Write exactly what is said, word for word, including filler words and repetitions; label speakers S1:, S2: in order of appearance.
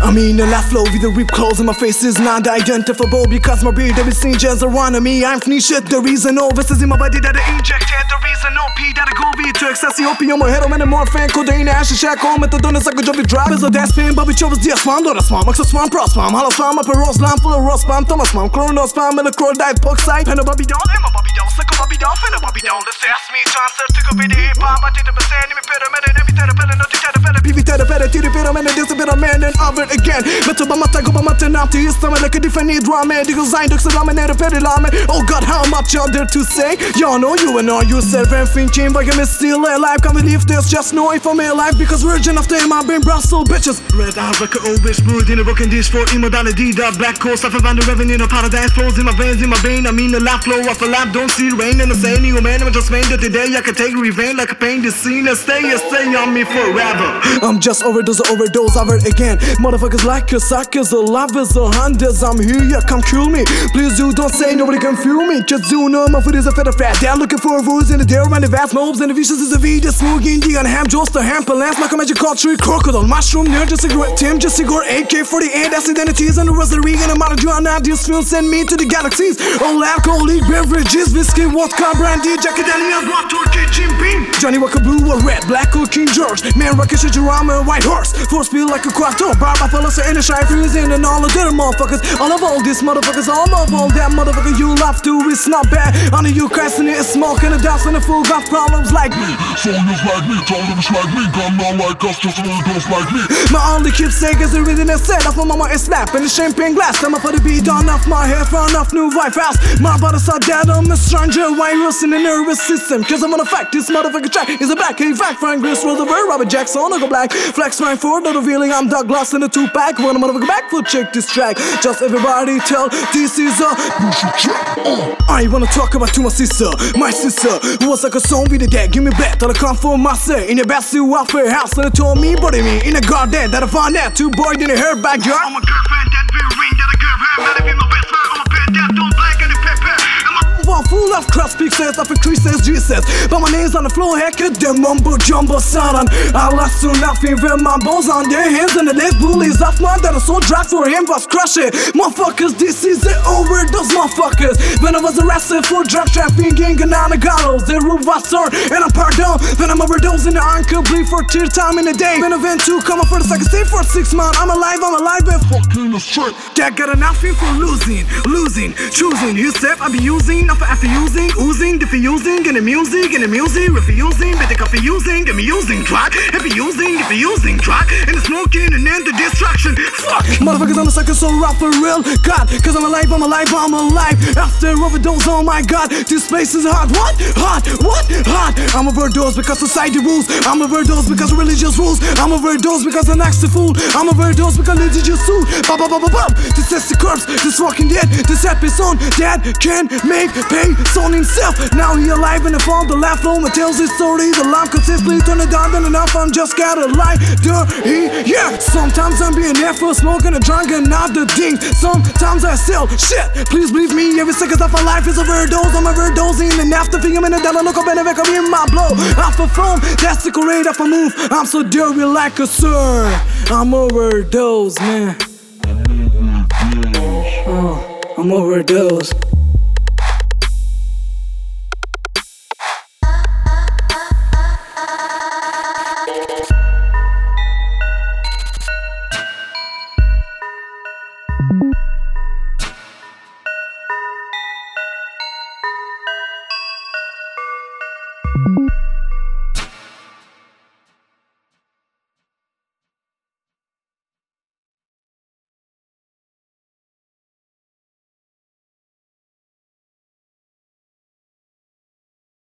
S1: I mean the laugh flow with the rip clothes and my face is not identifiable because my beard every scene just around me. I'm funny shit, the reason no this is in my body that I injected. The reason no P that I go beat to excess opium or heroin and morphine, codeine, ash, shack, home, methadone, is like a job you drop. Is a death pain, Bobby Chovas, dear swam, Dora swam, Max swam, pro swam, hollow swam, up a rose lamp full of rose spam, Thomas swam, chrono spam, and a crow died, poke side, and a Bobby doll, and a Bobby doll, suck a Bobby doll, and a Bobby doll. Let's ask me, Johnson, took a video hip hop, I did a percent, me better, man, and every time I no dictator, better, P V better, better, T D better, man, and this a bit of man, and over it again. Metal by my tag, by my turn after his stomach like a different drama, and the design, ducks, and ramen, and a petty lame. Oh God, how much y'all there to say? Y'all know you and all yourself and thinking, but I'm still alive. Can't believe there's just no way for me alive because virgin of them I've been Brussels bitches. Red eye like an old bitch, brewed in a broken dish for immortality. That black coal stuff around the revenue of paradise flows in my veins, in my vein. I mean the laugh flow off a lap, don't see rain and the same you man. I'm just saying that today I can take revenge like a pain. This scene and stay and stay on me forever. I'm just overdose, overdose over again. Motherfuckers like a suckers, a lovers, a hunters. I'm here, yeah, come kill me. Please do don't say nobody can feel me. Just do know my foot is a feather fat. They're looking for rules in the dare and the vast mobs and the vicious is a V. The smoking the and ham just a ham lance like a magic tree crocodile mushroom near just cigarette Tim just cigarette A K forty-eight that's identities and the rosary and a marijuana this film send me to the galaxies. All alcoholic beverages, whiskey, vodka, brandy, Jack Daniels, what Turkey, Jim Beam, Johnny Walker Blue or red, black or King George, man rocket Shijirama, white horse, force feel like a quarto, barba fellas in a shy freezing and all of their motherfuckers. All of all these motherfuckers, all of all that motherfucker you love to, it's not bad. Under you casting it, smoking a dust and a fool got problems like me.
S2: Soldiers like me, totems like me, gun not like us, just overdose like me.
S1: My only keepsake is the rhythm that set off my mama is slap and the champagne glass. I'm up for the beat on off my hair, found off new wife house. My body saw that I'm a stranger, virus in the nervous system. Cause I'm gonna fact this motherfucker track is a black cave fact. Frank Chris Roosevelt, Robert Jackson, I go black. Flex Frank Ford, not revealing I'm Douglas in a two pack. When a motherfucker back foot check this track. Just everybody tell this is a uh. I wanna talk about to my sister, my sister who was like a song with the dad. Give me back till I come for myself. In the best you welfare house and it told me body me in a garden that I found that two boy in her backyard. I'm a girlfriend that will ring that I give her. Better be my best friend. I'm a bed that don't black and the pepper. I'm full of crust pieces of a Christ's Jesus. But my name's on the floor, heck it, the mumbo jumbo son. I lost to nothing with my balls on their hands and the legs bullies off my that are so dry for him was crushing. Motherfuckers, this is the overdose, motherfuckers. When I was arrested for drug trafficking and on the gallows, the roof was torn and I'm pardon. Then I'm overdosing the uncle bleed for tear time in the day. When I went to come up for the second stay for six months. I'm alive, I'm alive and fucking the shit. That got nothing for losing, losing, choosing. You step I be using. After using, oozing, diffusing, and the music, and the music, refusing, but the confusing, and me using track, happy using, diffusing track, and the smoking, and then the destruction. Fuck! Motherfuckers, I'm a sucker, so rough for real. God, cause I'm alive, I'm alive, I'm alive. After overdose, oh my god, this place is hot. What? Hot? What? Hot! I'm overdose because society rules. I'm overdose because religious rules. I'm overdose because I'm next to fool. I'm overdose because religious suit. Ba ba ba ba ba. This is the corpse, this walking dead. This episode that can make pay son himself. Now he alive in the fall. The laugh flow tells his story. The lamp consistently turn it down, then enough. I'm just gotta lie. Dirty, yeah. Sometimes I'm being there for smoking a drunk and not the thing. Sometimes I sell shit. Please believe me, every second of my life is overdose. I'm overdosing, and after thinking I'm in a dollar, look up and I come in my blow. Off a phone, that's the great off a move. I'm so dirty like a sir. I'm overdose, man. Oh, I'm overdose.